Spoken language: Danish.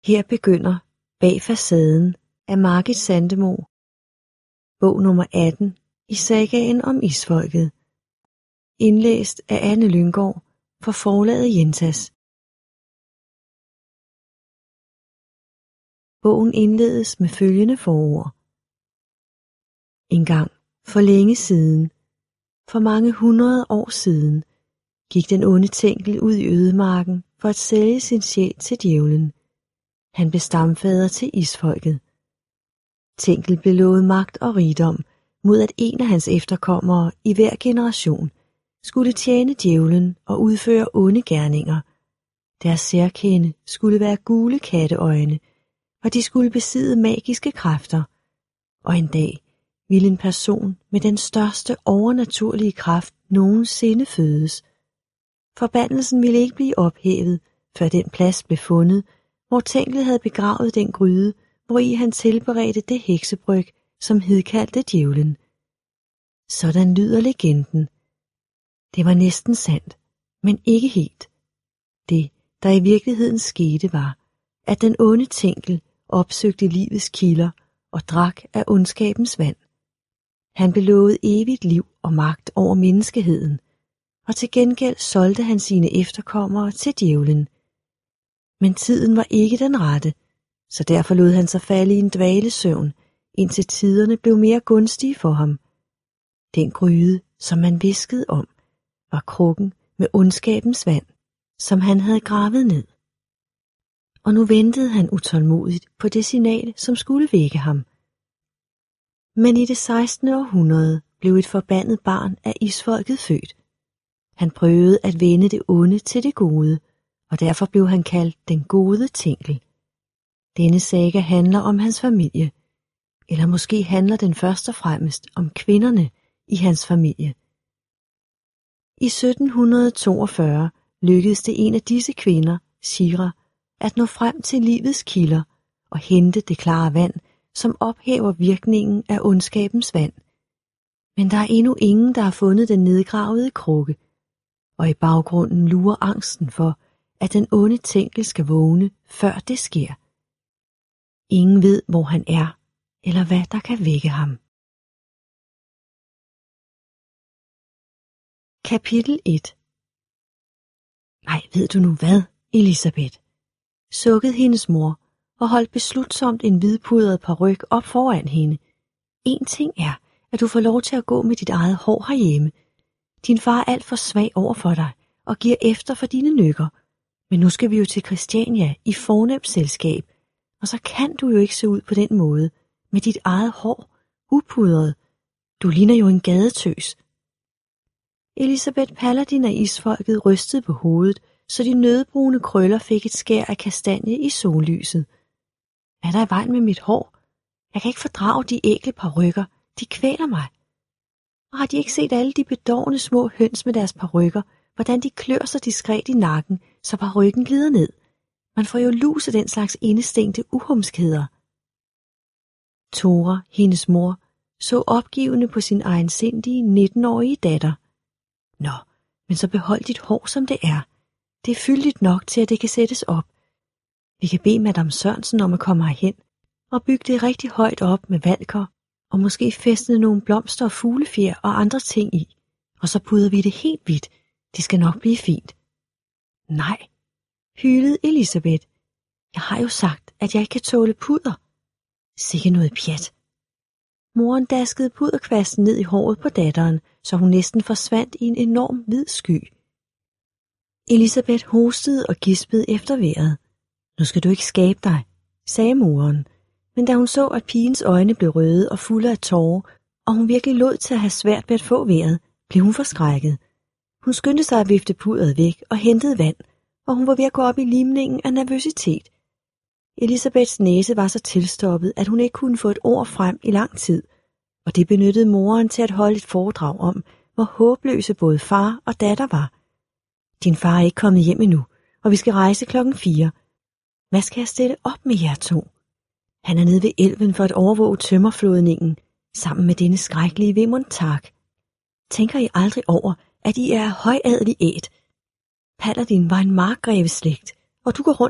Her begynder Bag facaden af Margit Sandemo. Bog nummer 18 i sagaen om Isfolket. Indlæst af Anne Lynggaard for forlaget Jentas. Bogen indledes med følgende forord. Engang, for længe siden, for mange 100 år siden, gik den onde Tenkel ud i ødemarken for at sælge sin sjæl til djævlen. Han blev stamfader til Isfolket. Tenkel blev lovet magt og rigdom, mod at en af hans efterkommere i hver generation skulle tjene djævlen og udføre onde gerninger. Deres særkende skulle være gule katteøjne, og de skulle besidde magiske kræfter. Og en dag ville en person med den største overnaturlige kraft nogensinde fødes. Forbandelsen ville ikke blive ophævet, før den plads blev fundet, hvor Tenkel havde begravet den gryde, hvori han tilberedte det heksebryg, som hidkaldte djævlen. Sådan lyder legenden. Det var næsten sandt, men ikke helt. Det, der i virkeligheden skete, var, at den onde Tenkel opsøgte livets kilder og drak af ondskabens vand. Han blev lovet evigt liv og magt over menneskeheden, og til gengæld solgte han sine efterkommere til djævlen. Men tiden var ikke den rette, så derfor lod han sig falde i en dvalesøvn, indtil tiderne blev mere gunstige for ham. Den gryde, som man hviskede om, var krukken med ondskabens vand, som han havde gravet ned. Og nu ventede han utålmodigt på det signal, som skulle vække ham. Men i det 16. århundrede blev et forbandet barn af Isfolket født. Han prøvede at vende det onde til det gode, og derfor blev han kaldt den gode Tenkel. Denne saga handler om hans familie, eller måske handler den først og fremmest om kvinderne i hans familie. I 1742 lykkedes det en af disse kvinder, Shira, at nå frem til livets kilder og hente det klare vand, som ophæver virkningen af ondskabens vand. Men der er endnu ingen, der har fundet den nedgravede krukke, og i baggrunden lurer angsten for, at den onde Tenkel skal vågne, før det sker. Ingen ved, hvor han er, eller hvad der kan vække ham. Kapitel 1. Nej, ved du nu hvad, Elisabeth? Sukkede hendes mor og holdt beslutsomt en hvidpudret paryk op foran hende. En ting er, at du får lov til at gå med dit eget hår herhjemme. Din far er alt for svag over for dig og giver efter for dine nykker. Men nu skal vi jo til Christiania i fornemt selskab, og så kan du jo ikke se ud på den måde, med dit eget hår, upudret. Du ligner jo en gadetøs. Elisabeth Paladin af Isfolket rystede på hovedet, så de nødbrune krøller fik et skær af kastanje i sollyset. Hvad er der i vejen med mit hår? Jeg kan ikke fordrage de ækle parykker, de kvæler mig. Og har de ikke set alle de bedårende små høns med deres parykker, hvordan de klør sig diskret i nakken, så parykken glider ned? Man får jo lus af den slags indestængte uhumskheder. Tora, hendes mor, så opgivende på sin egensindige 19-årige datter. Nå, men så behold dit hår, som det er. Det er fyldigt nok til, at det kan sættes op. Vi kan bede Madame Sørensen om at komme herhen og bygge det rigtig højt op med valker, og måske fæstne nogle blomster og fuglefjer og andre ting i, og så pudrer vi det helt hvidt. Det skal nok blive fint. Nej, hylede Elisabeth. Jeg har jo sagt, at jeg ikke kan tåle pudder. Sikke noget pjat. Moren daskede pudderkvasten ned i håret på datteren, så hun næsten forsvandt i en enorm hvid sky. Elisabeth hostede og gispede efter vejret. Nu skal du ikke skabe dig, sagde moren. Men da hun så, at pigens øjne blev røde og fulde af tårer, og hun virkelig lod til at have svært ved at få vejret, blev hun forskrækket. Hun skyndte sig at vifte pudderet væk og hentede vand, og hun var ved at gå op i limningen af nervøsitet. Elisabeths næse var så tilstoppet, at hun ikke kunne få et ord frem i lang tid, og det benyttede moren til at holde et foredrag om, hvor håbløse både far og datter var. Din far er ikke kommet hjem endnu, og vi skal rejse 4:00. Hvad skal jeg stille op med jer to? Han er nede ved elven for at overvåge tømmerflådningen, sammen med denne skrækkelige Vemontark. Tænker I aldrig over, at I er højadelig æt? Paladin var en markgreveslægt, og du går rundt